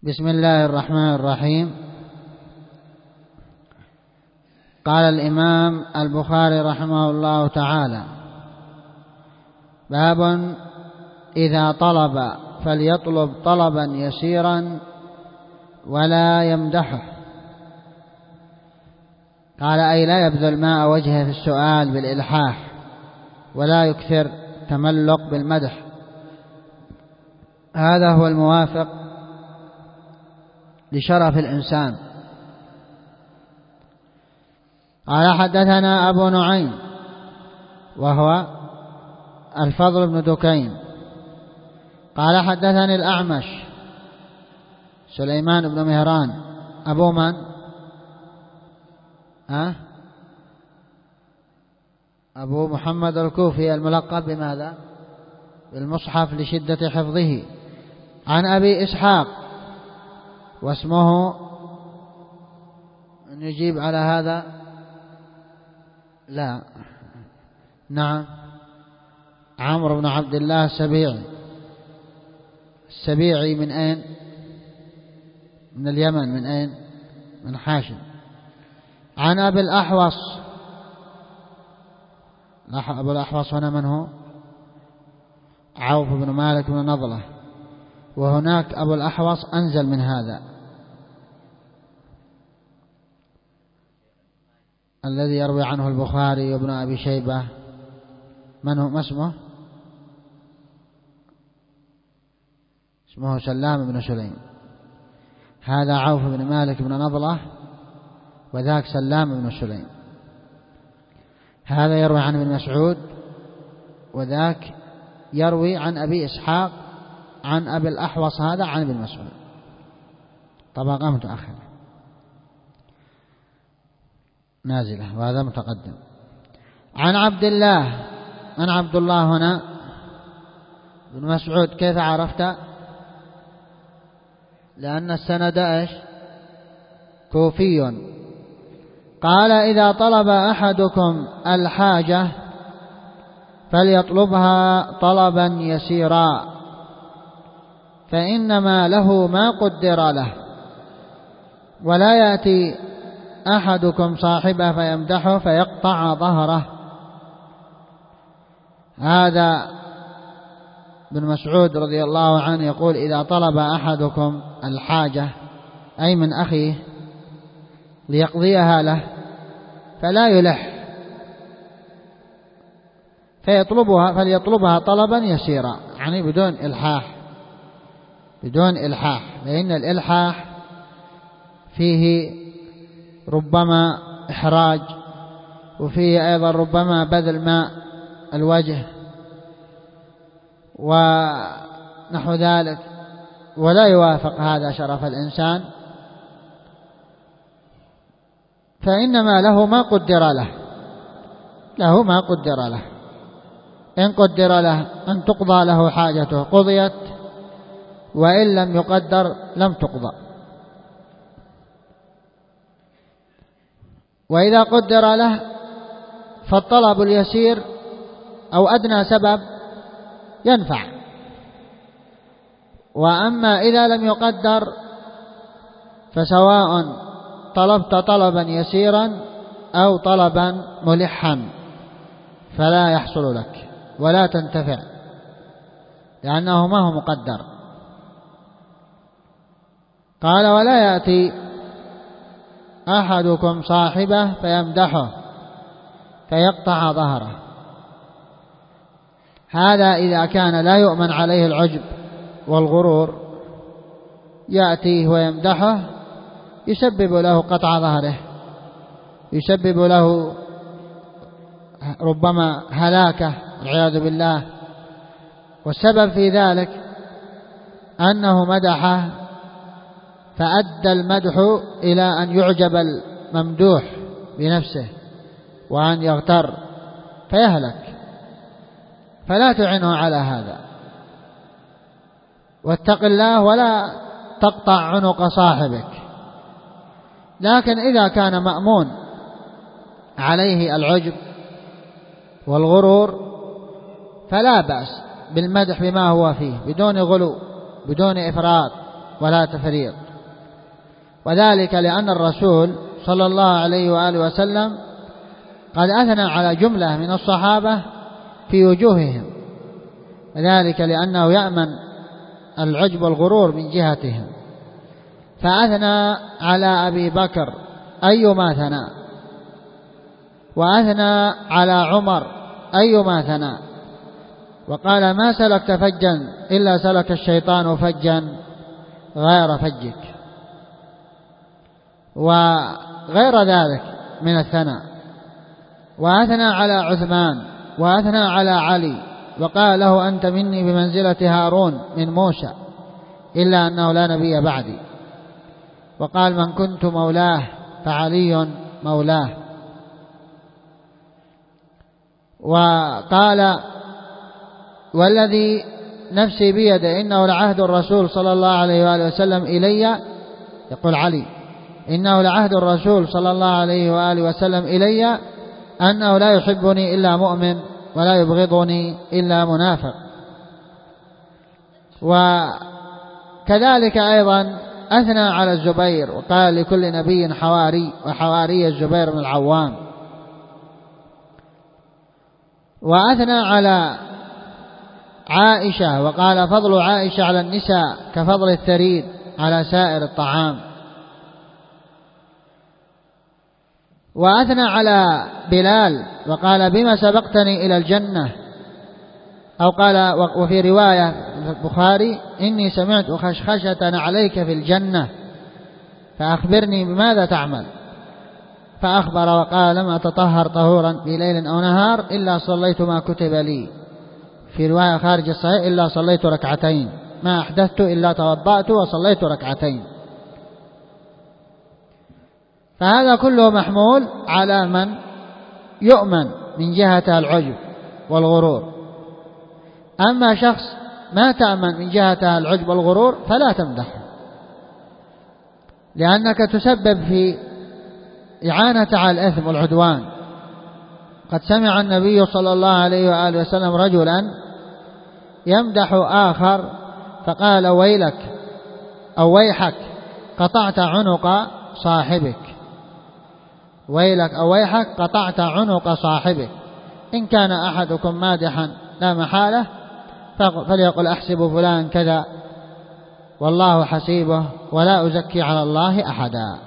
بسم الله الرحمن الرحيم. قال الإمام البخاري رحمه الله تعالى: باب إذا طلب فليطلب طلبا يسيرا ولا يمدحه. قال أي لا يبذل ماء وجهه في السؤال بالإلحاح ولا يكثر تملق بالمدح، هذا هو الموافق لشرف الإنسان. قال حدثنا أبو نعيم وهو الفضل بن دكين قال حدثني الأعمش سليمان بن مهران أبو من؟ أبو محمد الكوفي الملقب بماذا؟ بالمصحف لشدة حفظه. عن أبي إسحاق واسمه أن يجيب على هذا؟ لا، نعم، عمرو بن عبد الله السبيعي. السبيعي من أين؟ من اليمن. من أين؟ من حاشد. عن أبي الأحوص. أبو الأحوص هنا من هو؟ عوف بن مالك بن نضلة، وهناك أبو الأحوص أنزل من هذا الذي يروي عنه البخاري وابن أبي شيبة. من هو؟ ما اسمه؟ اسمه سلام بن سليم. هذا عوف بن مالك بن نضلة وذاك سلام بن سليم. هذا يروي عن ابن مسعود وذاك يروي عن أبي إسحاق عن أبي الأحوص هذا عن ابن مسعود، طبقة متأخرة نازلة وهذا متقدم. عن عبد الله. من عبد الله هنا؟ ابن مسعود. كيف عرفت؟ لأن السند ايش؟ كوفي. قال إذا طلب أحدكم الحاجة فليطلبها طلبا يسيرا فإنما له ما قدر له، ولا يأتي أحدكم صاحبه فيمدحه فيقطع ظهره. هذا ابن مسعود رضي الله عنه يقول إذا طلب أحدكم الحاجة أي من أخيه ليقضيها له فلا يلح فليطلبها طلبا يسيرا، يعني بدون إلحاح. بدون إلحاح، لأن الإلحاح فيه ربما إحراج وفيه أيضا ربما بذل ماء الوجه ونحو ذلك، ولا يوافق هذا شرف الإنسان. فإنما له ما قدر له. له ما قدر له. إن قدر له أن تقضى له حاجته قضيت، وإن لم يقدر لم تقضى. وإذا قدر له فالطلب اليسير أو أدنى سبب ينفع. وأما إذا لم يقدر فسواء طلبت طلبا يسيرا أو طلبا ملحا فلا يحصل لك ولا تنتفع، لأنه ما هو مقدر. قال ولا يأتي أحدكم صاحبه فيمدحه فيقطع ظهره. هذا إذا كان لا يؤمن عليه العجب والغرور، يأتيه ويمدحه يسبب له قطع ظهره، يسبب له ربما هلاكه والعياذ بالله. والسبب في ذلك أنه مدحه فأدى المدح إلى أن يعجب الممدوح بنفسه وأن يغتر فيهلك. فلا تعنه على هذا، واتق الله ولا تقطع عنق صاحبك. لكن إذا كان مأمون عليه العجب والغرور فلا بأس بالمدح بما هو فيه بدون غلو بدون إفراط ولا تفريط، وذلك لأن الرسول صلى الله عليه وآله وسلم قد أثنى على جملة من الصحابة في وجوههم، وذلك لأنه يأمن العجب والغرور من جهتهم، فأثنى على أبي بكر أيما ثناء، وأثنى على عمر أيما ثناء، وقال ما سلكت فجا إلا سلك الشيطان فجا غير فجك، وغير ذلك من الثناء. وأثنى على عثمان، وأثنى على علي، وقال له أنت مني بمنزلة هارون من موسى إلا أنه لا نبي بعدي، وقال من كنت مولاه فعلي مولاه. وقال والذي نفسي بيده إنه لعهد الرسول صلى الله عليه وآله وسلم إلي، يقول علي إنه لعهد الرسول صلى الله عليه وآله وسلم إلي أنه لا يحبني إلا مؤمن ولا يبغضني إلا منافق. وكذلك أيضا أثنى على الزبير، وقال لكل نبي حواري، وحواري الزبير بن العوام. وأثنى على عائشة، وقال فضل عائشة على النساء كفضل الثريد على سائر الطعام. وأثنى على بلال، وقال بما سبقتني إلى الجنة، أو قال وفي رواية البخاري إني سمعت خشخشة عليك في الجنة فأخبرني بماذا تعمل، فأخبر وقال لم أتطهر طهورا بليل أو نهار إلا صليت ما كتب لي، في رواية خارج الصحيح إلا صليت ركعتين، ما أحدثت إلا توضأت وصليت ركعتين. فهذا كله محمول على من يؤمن من جهة العجب والغرور. أما شخص ما تأمن من جهة العجب والغرور فلا تمدحه، لأنك تسبب في إعانة على الإثم والعدوان. قد سمع النبي صلى الله عليه وآله وسلم رجلا يمدح آخر فقال ويلك أو ويحك قطعت عنق صاحبك، ويلك أو ويحك قطعت عنق صاحبك. إن كان أحدكم مادحا لا محالة فليقل أحسب فلان كذا والله حسيبه ولا أزكي على الله أحدا.